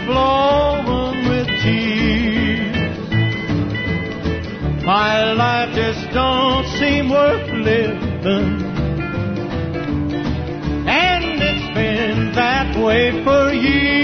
flowing with tears. My life just don't seem worth living, and it's been that way for years.